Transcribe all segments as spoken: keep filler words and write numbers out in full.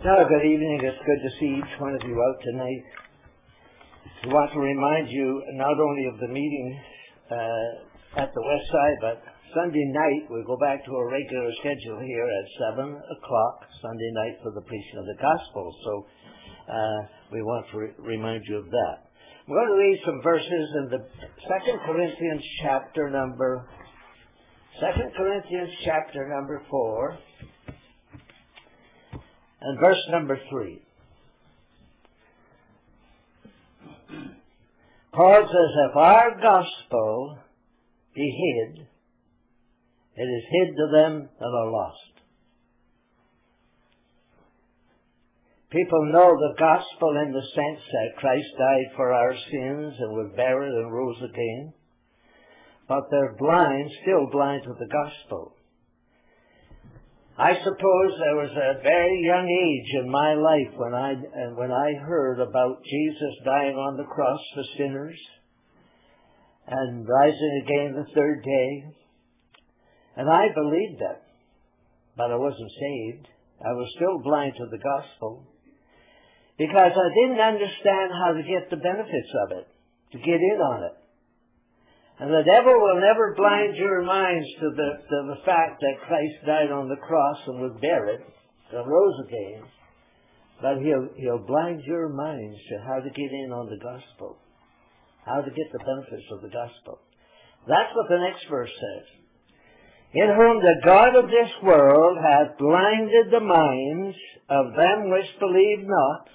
Now, good evening. It's good to see each one of you out tonight. We want to remind you not only of the meeting uh, at the West Side, but Sunday night we go back to our regular schedule here at seven o'clock Sunday night for the preaching of the gospel. So uh, we want to re- remind you of that. I'm going to read some verses in the Second Corinthians chapter number Second Corinthians chapter number four. And verse number three. Paul says, if our gospel be hid, it is hid to them that are lost. People know the gospel in the sense that Christ died for our sins and was buried and rose again, but they're blind, still blind to the gospel. I suppose there was a very young age in my life when I and when I heard about Jesus dying on the cross for sinners and rising again the third day. And I believed it, but I wasn't saved. I was still blind to the gospel because I didn't understand how to get the benefits of it, to get in on it. And the devil will never blind your minds to the, to the fact that Christ died on the cross and was buried and rose again. But he'll, he'll blind your minds to how to get in on the gospel, how to get the benefits of the gospel. That's what the next verse says. In whom the God of this world hath blinded the minds of them which believe not,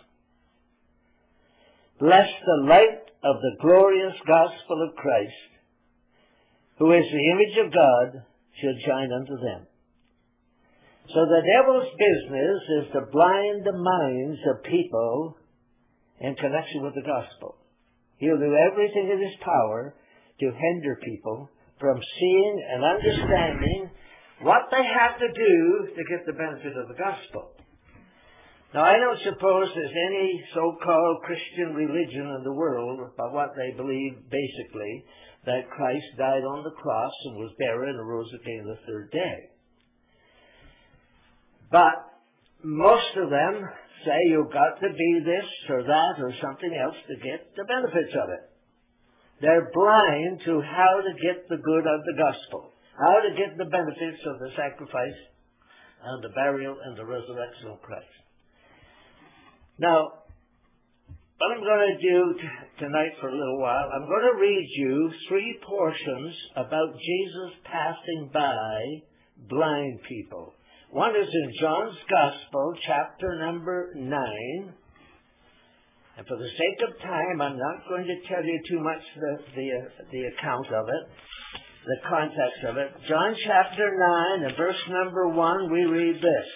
lest the light of the glorious gospel of Christ, who is the image of God, should shine unto them. So the devil's business is to blind the minds of people in connection with the gospel. He'll do everything in his power to hinder people from seeing and understanding what they have to do to get the benefit of the gospel. Now, I don't suppose there's any so-called Christian religion in the world about what they believe basically, that Christ died on the cross and was buried and rose again the third day. But most of them say you've got to be this or that or something else to get the benefits of it. They're blind to how to get the good of the gospel, how to get the benefits of the sacrifice and the burial and the resurrection of Christ. Now, what I'm going to do t- tonight for a little while, I'm going to read you three portions about Jesus passing by blind people. One is in John's Gospel, chapter number nine. And for the sake of time, I'm not going to tell you too much the, the, the account of it, the context of it. John chapter nine and verse number one, we read this.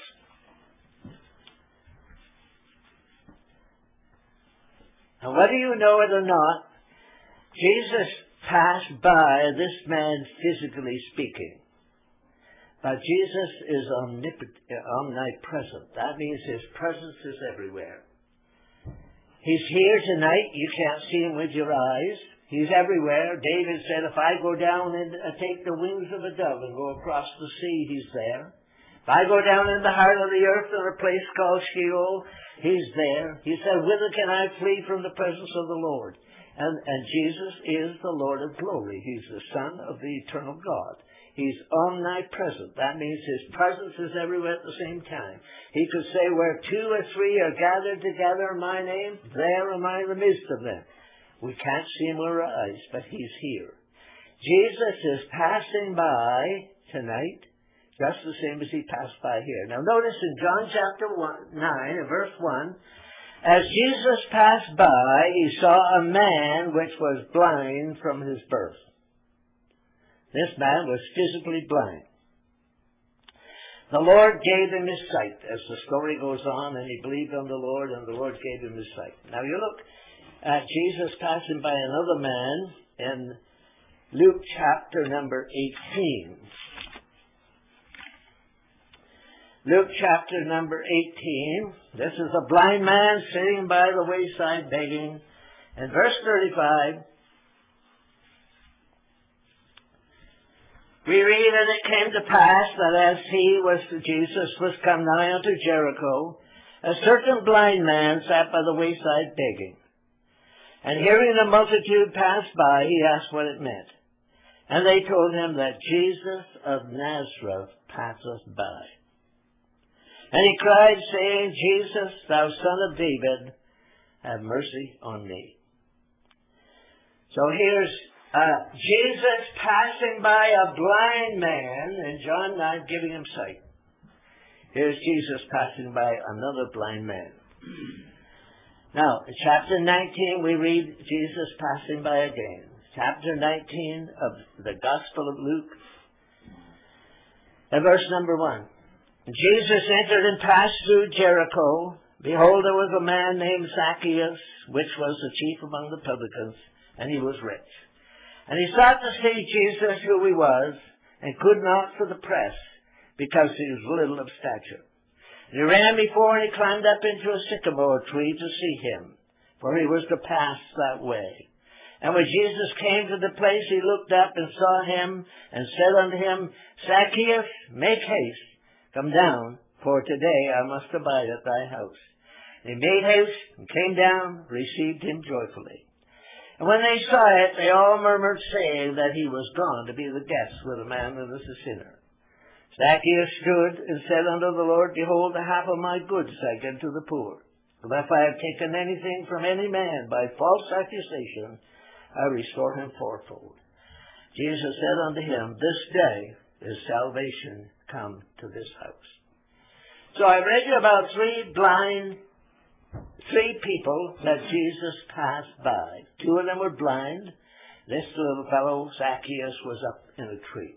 And whether you know it or not, Jesus passed by this man physically speaking. But Jesus is omnipresent. That means his presence is everywhere. He's here tonight. You can't see him with your eyes. He's everywhere. David said, if I go down and take the wings of a dove and go across the sea, he's there. If I go down in the heart of the earth in a place called Sheol, he's there. He said, whither can I flee from the presence of the Lord? And, and Jesus is the Lord of glory. He's the Son of the eternal God. He's omnipresent. That means his presence is everywhere at the same time. He could say, where two or three are gathered together in my name, there am I in the midst of them. We can't see him with our eyes, but he's here. Jesus is passing by tonight, just the same as he passed by here. Now notice in John chapter one, nine, and verse one, as Jesus passed by, he saw a man which was blind from his birth. This man was physically blind. The Lord gave him his sight, as the story goes on, and he believed on the Lord, and the Lord gave him his sight. Now you look at Jesus passing by another man in Luke chapter number eighteen. Luke chapter number eighteen. This is a blind man sitting by the wayside begging. And verse thirty-five, we read, and it came to pass that as he was, Jesus was come nigh unto Jericho, A certain blind man sat by the wayside begging. And hearing the multitude pass by, he asked what it meant. And they told him that Jesus of Nazareth passeth by. And he cried, saying, Jesus, thou son of David, have mercy on me. So here's uh, Jesus passing by a blind man, in John nine, giving him sight. Here's Jesus passing by another blind man. Now, in chapter nineteen, we read Jesus passing by again. Chapter nineteen of the Gospel of Luke, and verse number one. Jesus entered and passed through Jericho. Behold, there was a man named Zacchaeus, which was the chief among the publicans, and he was rich. And he sought to see Jesus, who he was, and could not for the press, because he was little of stature. And he ran before, and he climbed up into a sycamore tree to see him, for he was to pass that way. And when Jesus came to the place, he looked up and saw him, and said unto him, Zacchaeus, make haste, come down, for today I must abide at thy house. And he made haste, and came down, received him joyfully. And when they saw it, they all murmured, saying that he was gone to be the guest with a man that was a sinner. Zacchaeus stood and said unto the Lord, Behold, the half of my goods I give to the poor. And if I have taken anything from any man by false accusation, I restore him fourfold. Jesus said unto him, This day is salvation come to this house. So I read you about three blind, three people that Jesus passed by. Two of them were blind. This little fellow, Zacchaeus, was up in a tree.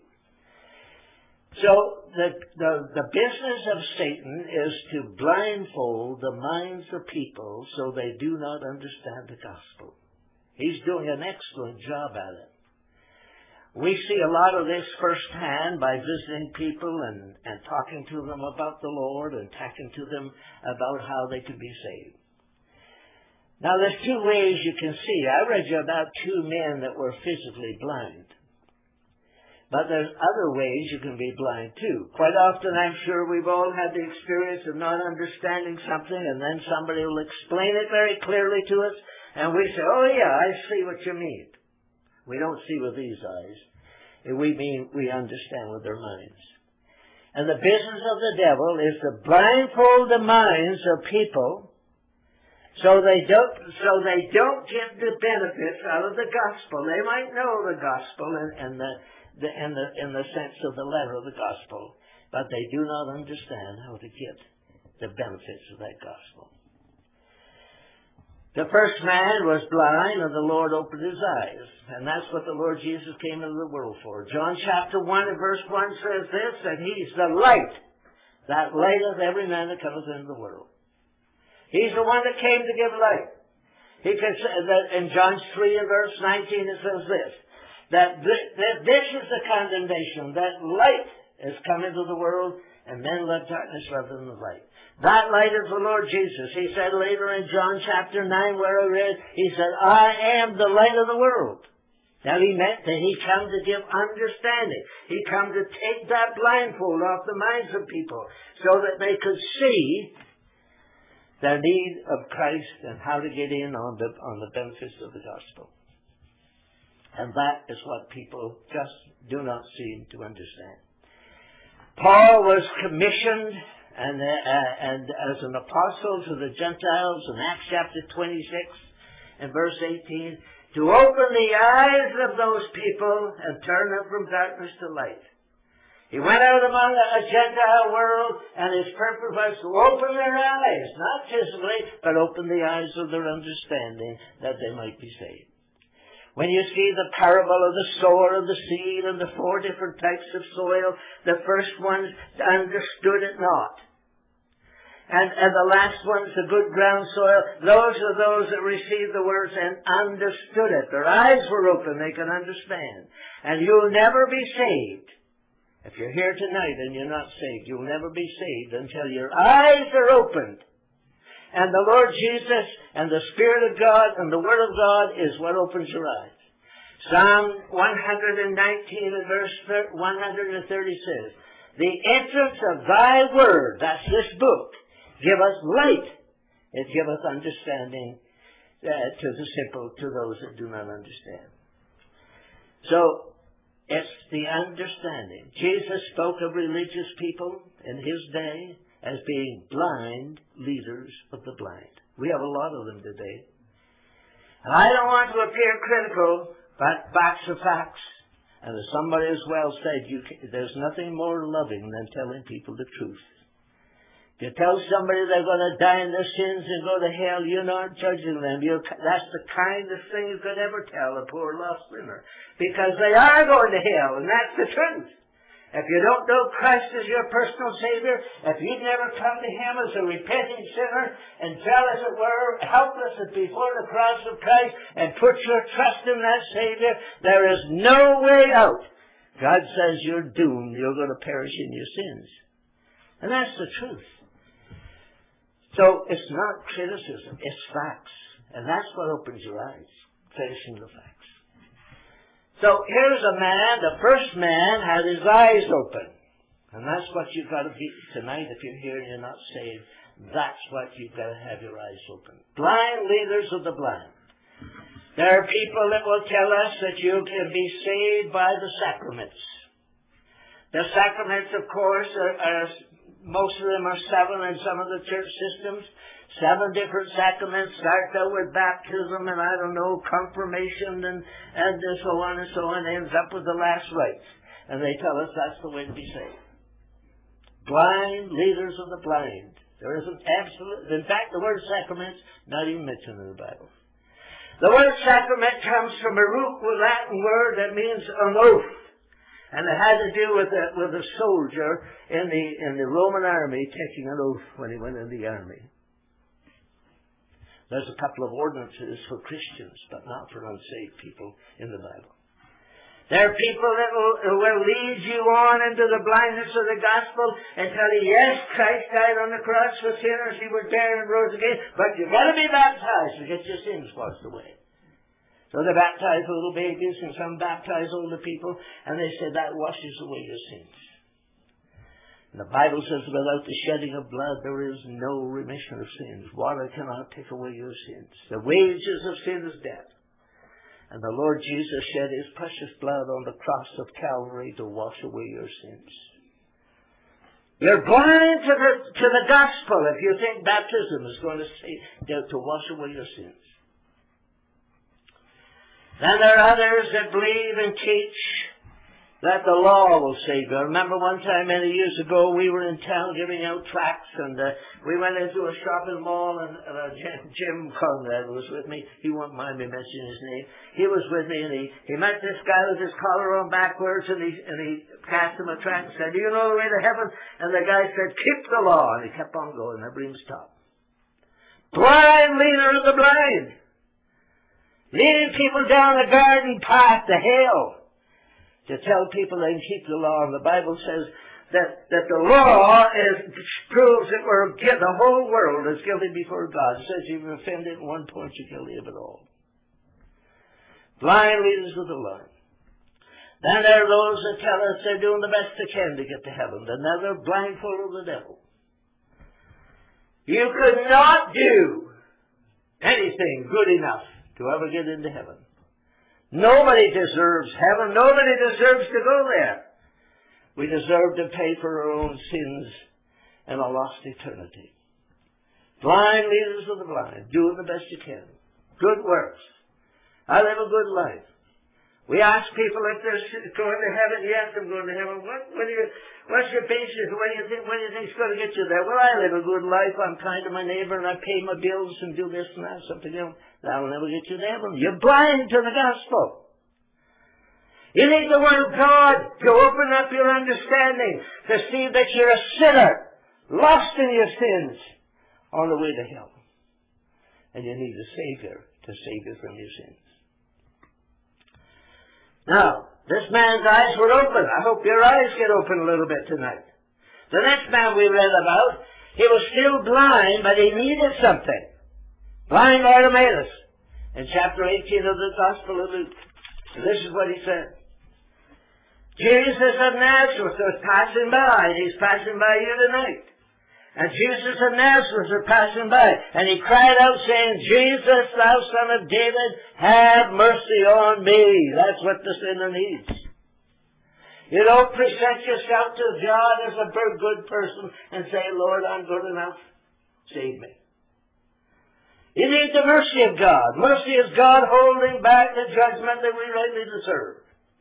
So the, the, the business of Satan is to blindfold the minds of people so they do not understand the gospel. He's doing an excellent job at it. We see a lot of this firsthand by visiting people and, and talking to them about the Lord and talking to them about how they could be saved. Now, there's two ways you can see. I read you about two men that were physically blind. But there's other ways you can be blind, too. Quite often, I'm sure we've all had the experience of not understanding something, and then somebody will explain it very clearly to us, and we say, oh, yeah, I see what you mean. We don't see with these eyes. We mean we understand with our minds. And the business of the devil is to blindfold the minds of people so they don't so they don't get the benefits out of the gospel. They might know the gospel and, and the, the in the in the sense of the letter of the gospel, but they do not understand how to get the benefits of that gospel. The first man was blind, and the Lord opened his eyes. And that's what the Lord Jesus came into the world for. John chapter one and verse one says this, that he's the light that lighteth every man that cometh into the world. He's the one that came to give light. He can say that in John three and verse nineteen it says this, that this, that this is the condemnation, that light has come into the world, and men love darkness rather than the light. That light is the Lord Jesus. He said later in John chapter nine where I read, he said, I am the light of the world. Now he meant that he come to give understanding. He come to take that blindfold off the minds of people so that they could see the need of Christ and how to get in on the, on the benefits of the gospel. And that is what people just do not seem to understand. Paul was commissioned And, uh, and as an apostle to the Gentiles in Acts chapter twenty-six and verse eighteen, to open the eyes of those people and turn them from darkness to light. He went out among a Gentile world, and his purpose was to open their eyes, not physically, but open the eyes of their understanding that they might be saved. When you see the parable of the sower of the seed and the four different types of soil, the first ones understood it not. And, and the last ones, the good ground soil, those are those that received the words and understood it. Their eyes were open, they can understand. And you'll never be saved. If you're here tonight and you're not saved, you'll never be saved until your eyes are opened. And the Lord Jesus and the Spirit of God and the Word of God is what opens your eyes. Psalm one nineteen and verse one thirty says, the entrance of thy word, that's this book, giveth light. It giveth understanding uh, to the simple, to those that do not understand. So, it's the understanding. Jesus spoke of religious people in his day as being blind leaders of the blind. We have a lot of them today. And I don't want to appear critical, but facts are facts. And as somebody as well said, you can, there's nothing more loving than telling people the truth. If you tell somebody they're going to die in their sins and go to hell, you're not judging them. You're, that's the kindest thing you could ever tell a poor lost sinner. Because they are going to hell, and that's the truth. If you don't know Christ as your personal Savior, if you've never come to Him as a repenting sinner and fell, as it were, helpless before the cross of Christ and put your trust in that Savior, there is no way out. God says you're doomed. You're going to perish in your sins. And that's the truth. So it's not criticism, it's facts. And that's what opens your eyes, facing the facts. So here's a man, the first man had his eyes open. And that's what you've got to be tonight if you're here and you're not saved. That's what you've got to have your eyes open. Blind leaders of the blind. There are people that will tell us that you can be saved by the sacraments. The sacraments, of course, are, are most of them are seven in some of the church systems. Seven different sacraments, start out with baptism and I don't know, confirmation and, and so on and so on, ends up with the last rites. And they tell us that's the way to be saved. Blind leaders of the blind. There isn't absolute, in fact the word sacrament's not even mentioned in the Bible. The word sacrament comes from a root Latin word that means an oath. And it had to do with a, with a soldier in the, in the Roman army taking an oath when he went in the army. There's a couple of ordinances for Christians, but not for unsaved people in the Bible. There are people that will, will lead you on into the blindness of the gospel and tell you, yes, Christ died on the cross for sinners, He was buried and rose again, but you've got to be baptized to get your sins washed away. So they baptize little babies and some baptize older people, and they say that washes away your sins. And the Bible says without the shedding of blood there is no remission of sins. Water cannot take away your sins. The wages of sin is death. And the Lord Jesus shed His precious blood on the cross of Calvary to wash away your sins. You're blind to the, to the gospel if you think baptism is going to, say, to wash away your sins. Then there are others that believe and teach that the law will save you. I remember one time many years ago we were in town giving out tracts, and uh, we went into a shopping mall, and uh, Jim Conrad was with me. He won't mind me mentioning his name. He was with me, and he, he met this guy with his collar on backwards, and he, and he cast him a tract and said, "Do you know the way to heaven?" And the guy said, "Keep the law." And he kept on going. Everybody stopped. Blind leader of the blind. Leading people down a garden path to hell. To tell people they can keep the law. And the Bible says that, that the law is, proves that we're, the whole world is guilty before God. It says if you've offended at one point, you're guilty of it all. Blind leaders of the blind. Then there are those that tell us they're doing the best they can to get to heaven. Then they're blindfold of the devil. You could not do anything good enough to ever get into heaven. Nobody deserves heaven. Nobody deserves to go there. We deserve to pay for our own sins and a lost eternity. Blind leaders of the blind, doing the best you can. Good works. I live a good life. We ask people if they're going to heaven. Yes, I'm going to heaven. What, what do you, what's your basis? What do you think? What do you think's going to get you there? Well, I live a good life. I'm kind to my neighbor, and I pay my bills and do this and that, something else. That'll never get you to heaven. You're blind to the gospel. You need the Word of God to open up your understanding, to see that you're a sinner, lost in your sins, on the way to hell. And you need a Savior to save you from your sins. Now, this man's eyes were open. I hope your eyes get open a little bit tonight. The next man we read about, he was still blind, but he needed something. Blind Bartimaeus, in chapter eighteen of the Gospel of Luke. And this is what he said. Jesus of Nazareth was passing by, and he's passing by you tonight. And Jesus of Nazareth was passing by, and he cried out, saying, Jesus, thou son of David, have mercy on me. That's what the sinner needs. You don't present yourself to God as a good person and say, Lord, I'm good enough. Save me. You need the mercy of God. Mercy is God holding back the judgment that we rightly deserve.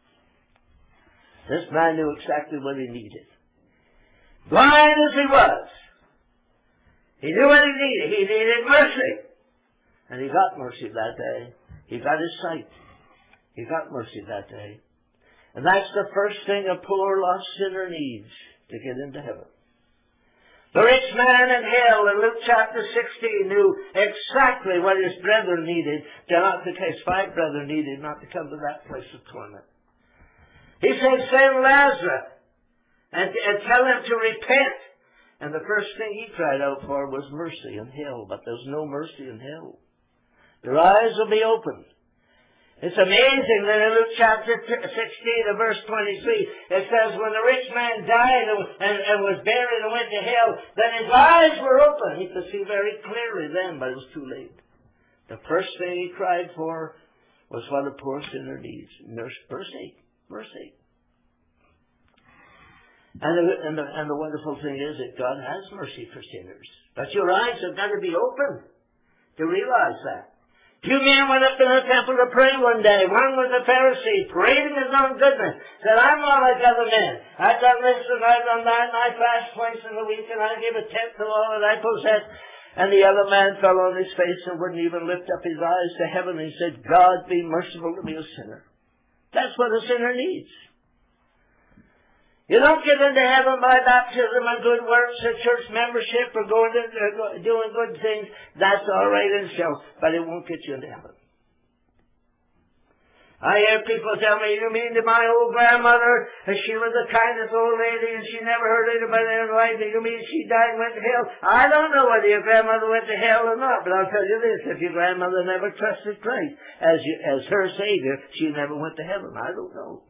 This man knew exactly what he needed. Blind as he was, he knew what he needed. He needed mercy. And he got mercy that day. He got his sight. He got mercy that day. And that's the first thing a poor lost sinner needs to get into heaven. The rich man in hell in Luke chapter sixteen knew exactly what his brethren needed, to not to his five brethren needed, not to come to that place of torment. He said, send Lazarus and, and tell him to repent. And the first thing he cried out for was mercy in hell, but there's no mercy in hell. Their eyes will be opened. It's amazing that in Luke chapter sixteen and verse twenty-three, it says, when the rich man died and, and, and was buried and went to hell, then his eyes were open. He could see very clearly then, but it was too late. The first thing he cried for was what a poor sinner needs. Mercy. Mercy. And the, and, the, and the wonderful thing is that God has mercy for sinners. But your eyes have got to be open to realize that. Two men went up to the temple to pray one day. One was a Pharisee, praising his own goodness. Said, I'm not like other men. I've done this and I've done that, and I fast twice in the week, and I give a tenth of all that I possess. And the other man fell on his face and wouldn't even lift up his eyes to heaven. He said, God, be merciful to me, a sinner. That's what a sinner needs. You don't get into heaven by baptism and good works or church membership or going to, uh, doing good things. That's all right in itself, but it won't get you into heaven. I hear people tell me, you mean to my old grandmother, she was the kindest old lady and she never hurt anybody in her life, and you mean she died and went to hell? I don't know whether your grandmother went to hell or not, but I'll tell you this, if your grandmother never trusted Christ as, you, as her Savior, she never went to heaven. I don't know.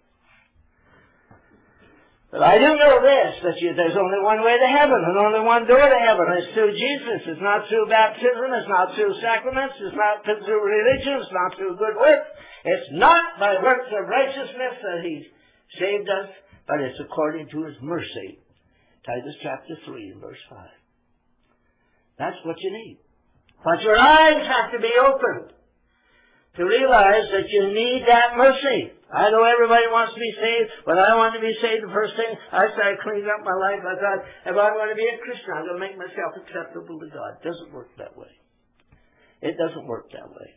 But I do know this, that you, there's only one way to heaven and only one door to heaven. It's through Jesus. It's not through baptism. It's not through sacraments. It's not through religion. It's not through good works. It's not by works of righteousness that He saved us, but it's according to His mercy. Titus chapter three and verse five. That's what you need. But your eyes have to be opened to realize that you need that mercy. I know everybody wants to be saved. When I wanted to be saved, the first thing, I started cleaning up my life. I thought, if I want to be a Christian, I'm going to make myself acceptable to God. It doesn't work that way. It doesn't work that way.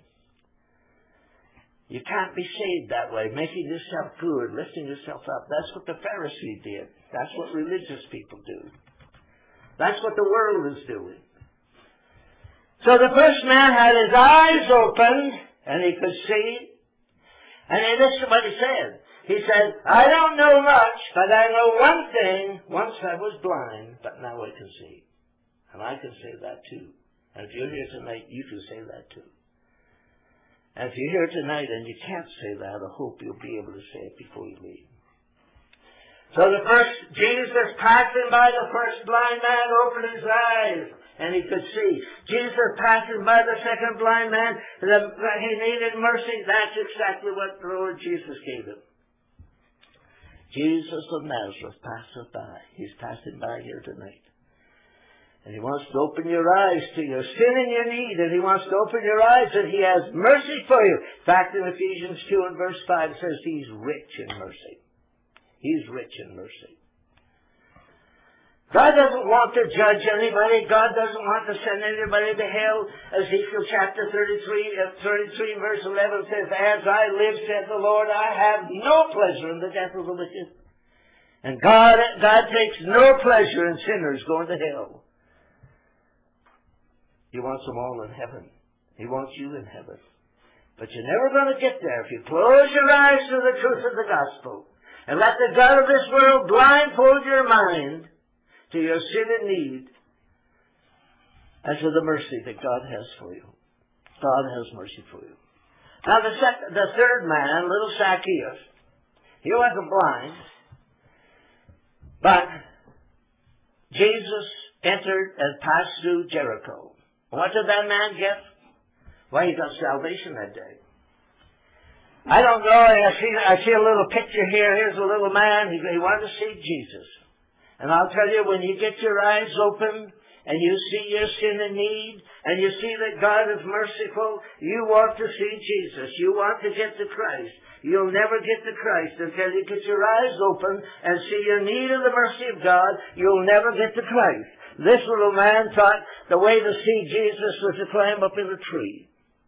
You can't be saved that way, making yourself good, lifting yourself up. That's what the Pharisee did. That's what religious people do. That's what the world is doing. So the first man had his eyes opened, and he could see. And this is what he said. He said, I don't know much, but I know one thing. Once I was blind, but now I can see. And I can say that too. And if you're here tonight, you can say that too. And if you're here tonight and you can't say that, I hope you'll be able to say it before you leave. So the first, Jesus passing by the first blind man opened his eyes, and he could see. Jesus passing by the second blind man, the, he needed mercy. That's exactly what the Lord Jesus gave him. Jesus of Nazareth passes by. He's passing by here tonight. And He wants to open your eyes to your sin and your need, and He wants to open your eyes, and He has mercy for you. In fact, in Ephesians two and verse five, it says He's rich in mercy. He's rich in mercy. God doesn't want to judge anybody. God doesn't want to send anybody to hell. Ezekiel chapter thirty-three, uh, thirty-three verse eleven says, as I live, said the Lord, I have no pleasure in the death of the wicked. And God, God takes no pleasure in sinners going to hell. He wants them all in heaven. He wants you in heaven. But you're never going to get there if you close your eyes to the truth of the gospel and let the God of this world blindfold your mind to your sin and need and to the mercy that God has for you. God has mercy for you. Now the, second, the third man, little Zacchaeus, he wasn't blind, but Jesus entered and passed through Jericho. What did that man get? Well, he got salvation that day. I don't know. I see, I see a little picture here. Here's a little man. He, he wanted to see Jesus. And I'll tell you, when you get your eyes open and you see your sin and need, and you see that God is merciful, you want to see Jesus. You want to get to Christ. You'll never get to Christ until you get your eyes open and see your need of the mercy of God. You'll never get to Christ. This little man thought the way to see Jesus was to climb up in a tree.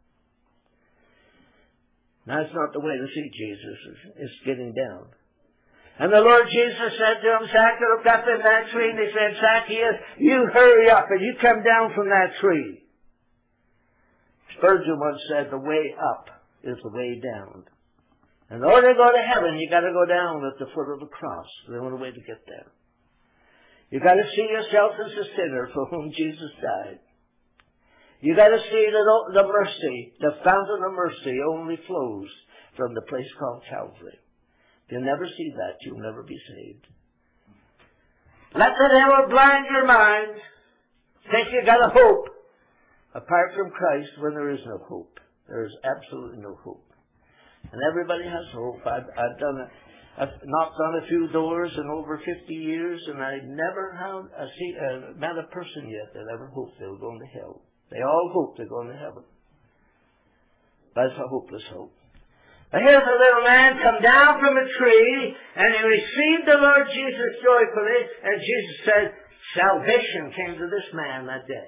That's not the way to see Jesus. It's getting down. And the Lord Jesus said to him, Zacchaeus, look up in that tree. And he said, Zacchaeus, you hurry up and you come down from that tree. Spurgeon once said, the way up is the way down. In order to go to heaven, you got to go down at the foot of the cross. There's no way to get there. You got to see yourself as a sinner for whom Jesus died. You got to see that the mercy, the fountain of mercy, only flows from the place called Calvary. If you never see that, you'll never be saved. Let the devil blind your mind. Think you got a hope. Apart from Christ, when there is no hope, there is absolutely no hope. And everybody has hope. I've, I've done it. I've knocked on a few doors in over fifty years, and I never have a, see, uh, met a person yet that ever hoped they were going to hell. They all hope they're going to heaven. That's a hopeless hope. But here's a little man come down from a tree, and he received the Lord Jesus joyfully, and Jesus said, salvation came to this man that day.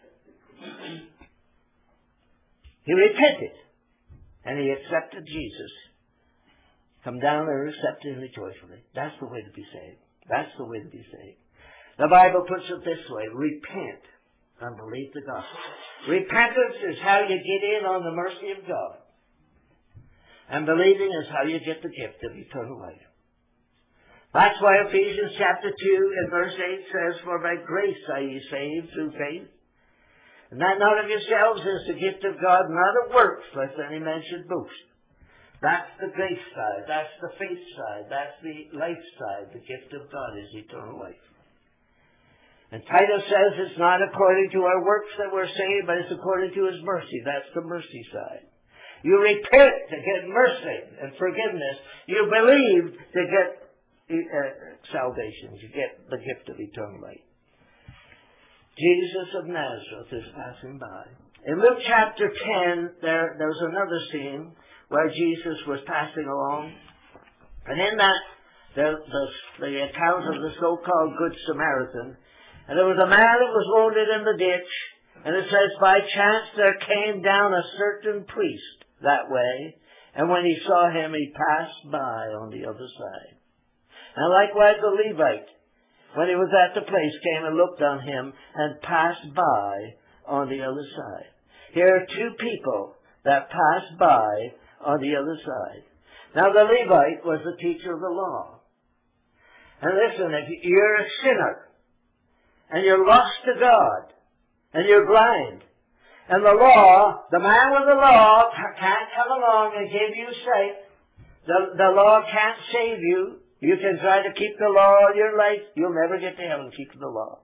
He repented, and he accepted Jesus. Come down and accept him joyfully. That's the way to be saved. That's the way to be saved. The Bible puts it this way, repent and believe the gospel. Repentance is how you get in on the mercy of God. And believing is how you get the gift of eternal life. That's why Ephesians chapter two and verse eight says, for by grace are ye saved through faith. And that not of yourselves is the gift of God, not of works, lest any man should boast. That's the grace side. That's the faith side. That's the life side. The gift of God is eternal life. And Titus says it's not according to our works that we're saved, but it's according to His mercy. That's the mercy side. You repent to get mercy and forgiveness. You believe to get uh, salvation. You get the gift of eternal life. Jesus of Nazareth is passing by. In Luke chapter ten, there, there's another scene where Jesus was passing along. And in that, the, the, the account of the so-called Good Samaritan. And there was a man that was wounded in the ditch. And it says, by chance there came down a certain priest that way, and when he saw him, he passed by on the other side. And likewise the Levite, when he was at the place, came and looked on him and passed by on the other side. Here are two people that passed by on the other side. Now the Levite was the teacher of the law. And listen, if you're a sinner, and you're lost to God, and you're blind, and the law, the man with the law can't come along and give you sight. The, the law can't save you. You can try to keep the law all your life. You'll never get to heaven keeping the law.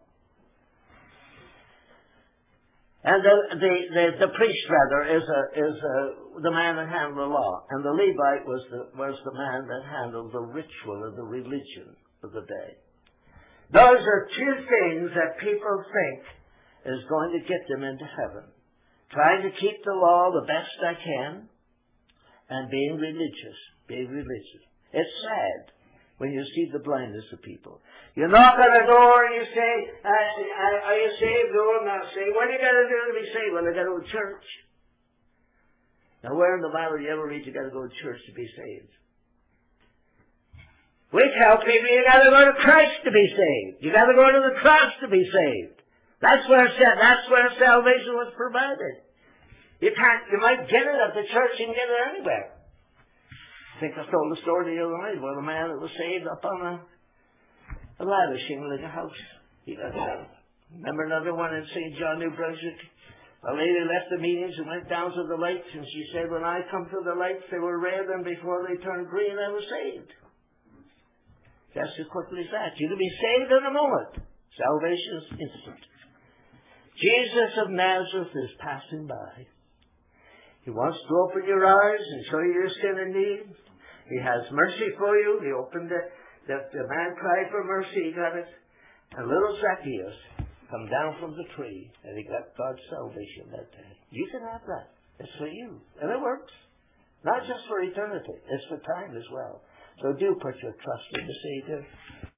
And the, the, the, the priest, rather, is, a, is a, the man that handled the law. And the Levite was the, was the man that handled the ritual of the religion of the day. Those are two things that people think is going to get them into heaven. Trying to keep the law the best I can, and being religious. Being religious. It's sad when you see the blindness of people. You knock on the door and you say, are you saved? No, I'm not saved. What do you got to do to be saved? Well, I got to go to church. Now, where in the Bible do you ever read you got to go to church to be saved? We tell people you got to go to Christ to be saved. You got to go to the cross to be saved. That's where that's where salvation was provided. You can't. You might get it at the church. You can get it anywhere. I think I told the story the other night where the man that was saved up on a, a ladder shingle in a house. He got saved. Remember another one in Saint John, New Brunswick? A lady left the meetings and went down to the lights, and she said, when I come to the lights, they were red, and before they turned green, I was saved. Just as quickly as that. You can be saved in a moment. Salvation is instant. Jesus of Nazareth is passing by. He wants to open your eyes and show you your sin and need. He has mercy for you. He opened it. The, the man cried for mercy. He got it. And little Zacchaeus come down from the tree, and he got God's salvation that day. You can have that. It's for you. And it works. Not just for eternity. It's for time as well. So do put your trust in the Savior.